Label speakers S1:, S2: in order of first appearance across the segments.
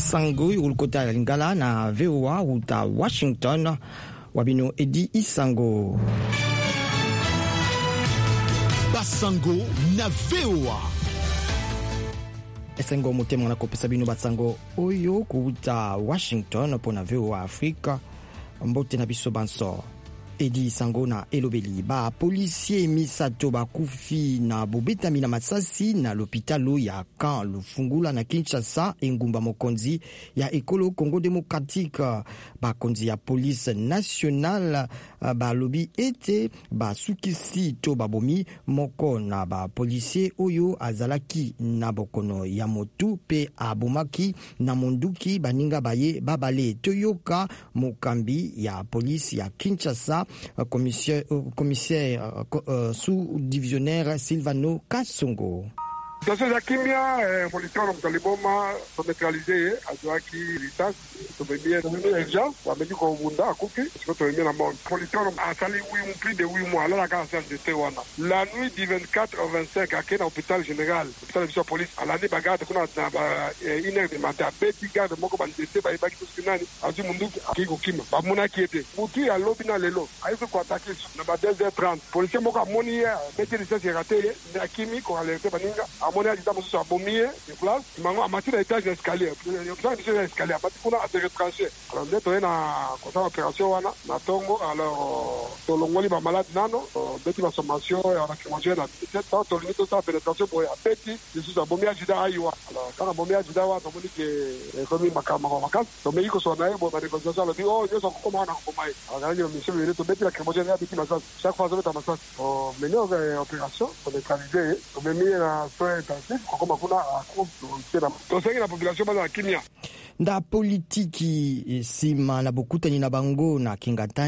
S1: Basango ulukota ya Lingala na VOA uta Washington wabino Edi Isango.
S2: Basango na VOA.
S1: Esengo mutema na kopesa bino Basango oyo kuuta Washington pona VOA Afrika mbote na biso banso. Edi Isango na elobeli ba policier misato bakufi na bobetami na masasi na l'hôpital ya Kan Lufungula na Kinshasa engumba mokonzi ya ekolo Congo Démocratique. Bakonzi ya police nationale ba lobi ete ba sukisi to babomi moko na ba policier oyo azalaki na bokono ya motu pe abomaki na monduki baninga baye babale toyoka mokambi ya police ya Kinshasa commissaire sous-divisionnaire Silvano Kasongo.
S3: Situation ya kimya, policiers mtaliboma neutralisé azwaki litasi tumemia urgence wamedi ko bunda akupi siko tumemia na mort. Policiers asali plus de 8 mois la casa de wana. La nuit du 24 au 25 à l'hôpital général, l'hôpital de police à l'année bagarre kuna na une heure de matin petit garde moko bandete ba ibaki tusinani azu munduki akiko kima ba mona kiete mutu ya lobby na lelo aizo ko attaquer na ba 2h30 policiers moko amoni beti licence raté na kimi ko alerter baninga amoni ajita musu abomie de place mango amati na étage d'escalier l'hôpital de escalier amati kuna a retranché alors ndeto na kota opération wana na tongo alors tolongoli ba malade nano beti ba sommation ya lacrymogène na tête tant tolini to sa pénétration pour beti musu abomie ajida aiwa alors kana abomie ajida wa tomoni ke komi makama to me iko sona ebo ba négociation lo di oh yo so ko na ko mai alors yo monsieur le to beti lacrymogène ya beti masas chaque fois zo ta masas menyo opération pour neutraliser to me mi na soin intensif ko makuna ko to sengi na population ba kimia
S1: nda politiki sima na bokutani na bango na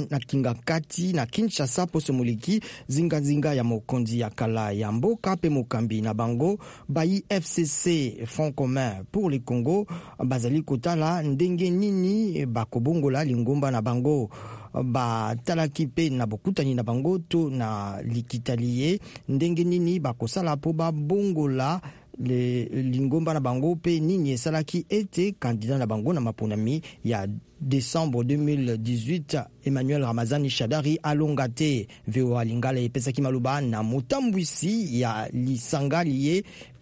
S1: kingakati na Kinshasa poso moliki zinga ya mokonzi ya kala ya mboka pe mokambi na bango bayi FCC Front Commun pour le Congo bazali kotala ndenge nini bakobongola lingomba na bango ba talaki pe na bokutani na bango to na likitalie ndenge nini bakosala po babongola le lingomba na bango pe nini esalaki ete candidat na bango na maponami ya décembre 2018 Emmanuel Ramazani Shadari alongate VOA Lingala epesaki maloba na motambwisi ya lisangalie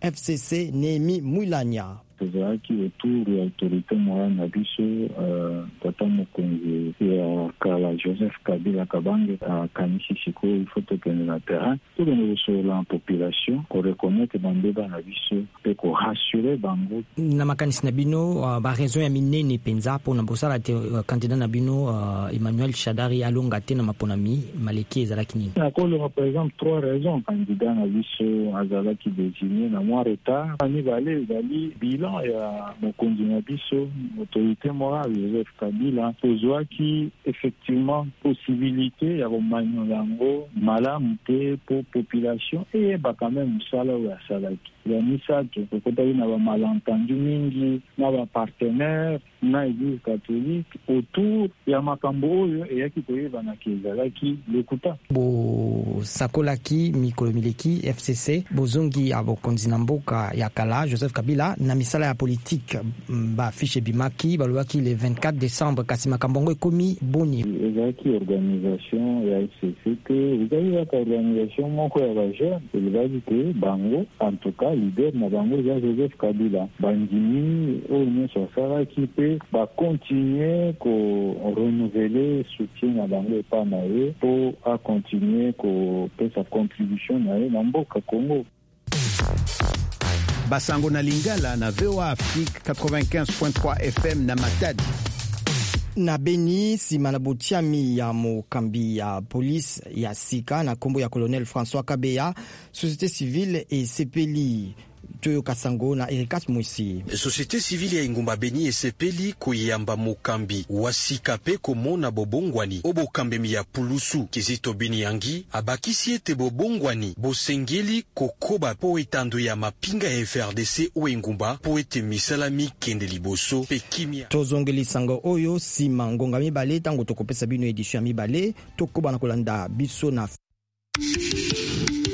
S1: FCC Nemi Mwilanya
S4: tozalaki autour ya autorité morale na biso tata mokonzi ya kala Joseph Kabila Kabange akanisi sikoyo il faut tokende na terrain tokende kosola population koreconnaitre bandeba na biso mpe korasure bango
S1: na makanisi na bino baraison ya minene mpenza mpona bosala te candidat na bino Emmanuel Shadari alonga te na maponami maleki ezalaki nini
S4: nakolonga par exemple 3 raisons candidat na biso azalaki désigné na mwa retard mibale ezali bilan ya mokonzi na biso autorité morale Joseph Kabila ozwaki effectivement possibilité ya komanyola yango malamu te po population eyebaka meme mosala oyo asalaki ya misato kokotaki na bamalentendu mingi na bapartenaire na église catholique autour ya makambo oyo eyaki koyebanaki ezalaki lokuta
S1: bosakolaki mikolo mileki FCC bozongi ya bokonzi na mboka ya kala Joseph Kabila na misala ya politique bafiche bimaki balobaki le 24 décembre kasi makambo ngo ekomi boni
S4: ezalaki organisation ya FCC te ezalaki organisation moko ya bajeune ezalaki te bango en tout cas leader na bango ya Joseph Kabila bandimi oyo nyonso asalaki mpe bakontinue korenouveler soutien na bango epa na ye po akontinue kopesa contribution na ye na mboka Congo.
S2: Basango na Lingala na VOA Afrique 95.3 FM na Matadi.
S1: Na Beni sima na botiami ya mokambi ya police ya sika na kombo ya colonel François Kabeya société civile et sepeli Toyo Kasango na Erikas Mwisi.
S5: Société civile ya Ingumba Beni esepeli koyamba mokambi wasika pe komona bobongwani obokambi ya pulusu Kizito Bini yangi abakisi ete bobongwani bosengeli kokoba po etando ya mapinga ya FRDC o Ingumba po ete misalami kende liboso pe kimia
S1: tozongeli sango oyo sima ngonga mibale tango tokopesa bino edition ya mibale tokoba na kolanda biso na